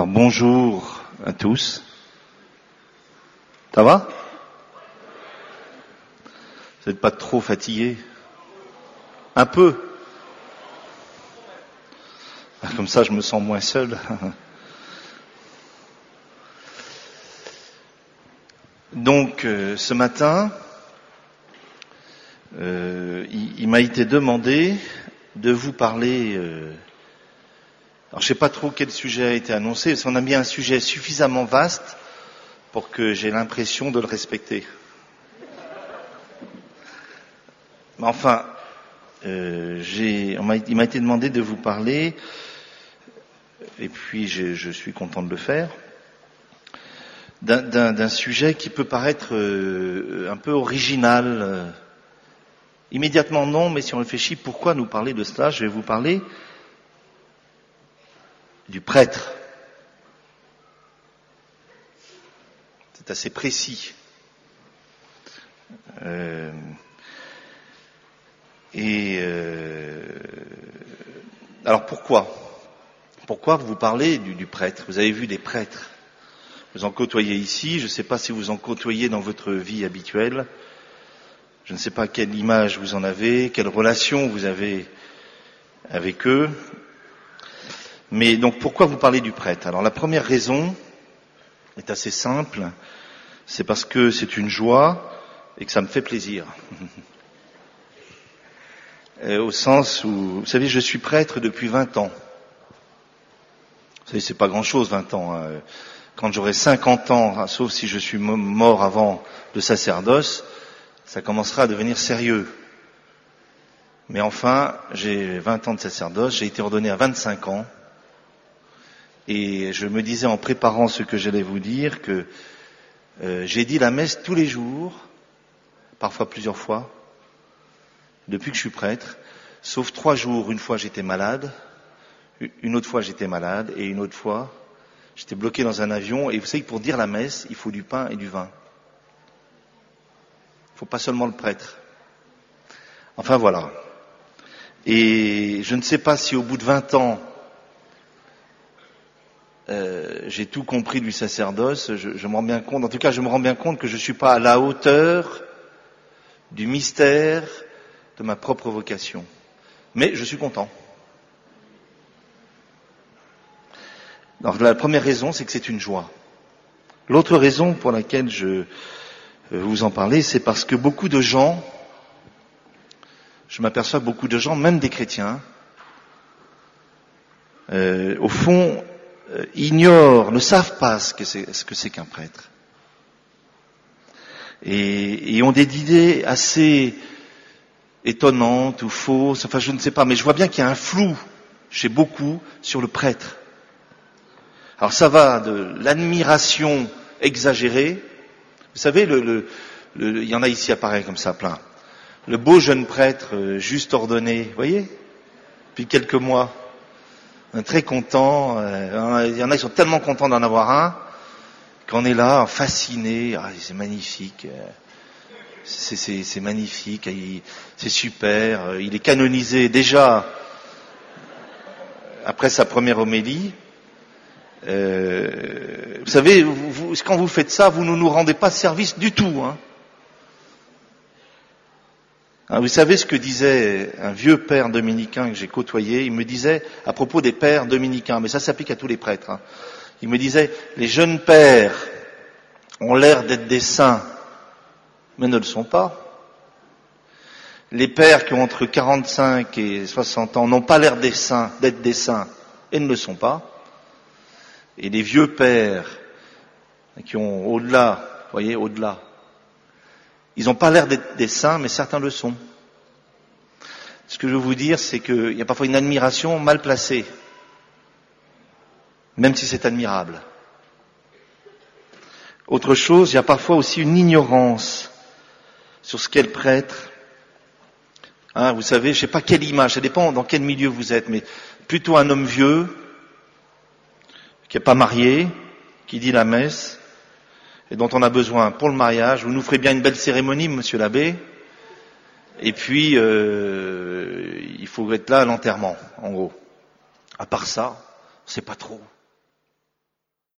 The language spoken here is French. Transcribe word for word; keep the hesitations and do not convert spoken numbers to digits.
Alors bonjour à tous. Ça va? Vous n'êtes pas trop fatigués? Un peu? Comme ça je me sens moins seul. Donc euh, ce matin, euh, il, il m'a été demandé de vous parler... Euh, alors je ne sais pas trop quel sujet a été annoncé, parce qu'on a mis un sujet suffisamment vaste pour que j'ai l'impression de le respecter. Mais enfin, euh, j'ai, on m'a, il m'a été demandé de vous parler, et puis je, je suis content de le faire, d'un, d'un, d'un sujet qui peut paraître euh, un peu original. Euh, immédiatement non, mais si on réfléchit, pourquoi nous parler de cela? Je vais vous parler du prêtre. C'est assez précis. Euh, et euh, alors pourquoi Pourquoi vous parlez du, du prêtre? Vous avez vu des prêtres. Vous en côtoyez ici. Je ne sais pas si vous en côtoyez dans votre vie habituelle. Je ne sais pas quelle image vous en avez, quelle relation vous avez avec eux. Mais donc pourquoi vous parlez du prêtre? Alors la première raison est assez simple, c'est parce que c'est une joie et que ça me fait plaisir. Au sens où, vous savez, je suis prêtre depuis vingt ans. Vous savez, c'est pas grand-chose, vingt ans. Hein. Quand j'aurai cinquante ans, sauf si je suis mort avant le sacerdoce, ça commencera à devenir sérieux. Mais enfin, j'ai vingt ans de sacerdoce, j'ai été ordonné à vingt-cinq ans. Et je me disais en préparant ce que j'allais vous dire que euh, j'ai dit la messe tous les jours, parfois plusieurs fois, depuis que je suis prêtre, sauf trois jours. Une fois j'étais malade, une autre fois j'étais malade, et une autre fois j'étais bloqué dans un avion. Et vous savez que pour dire la messe, il faut du pain et du vin. Il ne faut pas seulement le prêtre. Enfin voilà. Et je ne sais pas si au bout de vingt ans, Euh, j'ai tout compris du sacerdoce, je, je me rends bien compte, en tout cas je me rends bien compte que je ne suis pas à la hauteur du mystère de ma propre vocation. Mais je suis content. Alors la première raison, c'est que c'est une joie. L'autre raison pour laquelle je veux vous en parler, c'est parce que beaucoup de gens, je m'aperçois que beaucoup de gens, même des chrétiens, euh, au fond, ignorent, ne savent pas ce que c'est, ce que c'est qu'un prêtre. Et, et ont des idées assez étonnantes ou fausses, enfin je ne sais pas, mais je vois bien qu'il y a un flou chez beaucoup sur le prêtre. Alors ça va de l'admiration exagérée, vous savez, le, le, le, il y en a ici apparaît comme ça plein, le beau jeune prêtre euh, juste ordonné, vous voyez, depuis quelques mois, très content, euh, il y en a qui sont tellement contents d'en avoir un, qu'on est là, fasciné, ah, c'est magnifique, c'est, c'est, c'est magnifique, il, c'est super, il est canonisé déjà après sa première homélie. Euh, vous savez, vous, vous, quand vous faites ça, vous ne nous rendez pas service du tout, hein. Alors, vous savez ce que disait un vieux père dominicain que j'ai côtoyé? Il me disait, à propos des pères dominicains, mais ça s'applique à tous les prêtres, hein, il me disait, les jeunes pères ont l'air d'être des saints, mais ne le sont pas. Les pères qui ont entre quarante-cinq et soixante ans n'ont pas l'air des saints, d'être des saints, et ne le sont pas. Et les vieux pères qui ont au-delà, vous voyez, au-delà, ils n'ont pas l'air d'être des saints, mais certains le sont. Ce que je veux vous dire, c'est qu'il y a parfois une admiration mal placée, même si c'est admirable. Autre chose, il y a parfois aussi une ignorance sur ce qu'est le prêtre. Hein, vous savez, je ne sais pas quelle image, ça dépend dans quel milieu vous êtes, mais plutôt un homme vieux, qui n'est pas marié, qui dit la messe, et dont on a besoin pour le mariage. Vous nous ferez bien une belle cérémonie, monsieur l'abbé, et puis euh, il faut être là à l'enterrement, en gros. À part ça, c'est pas trop.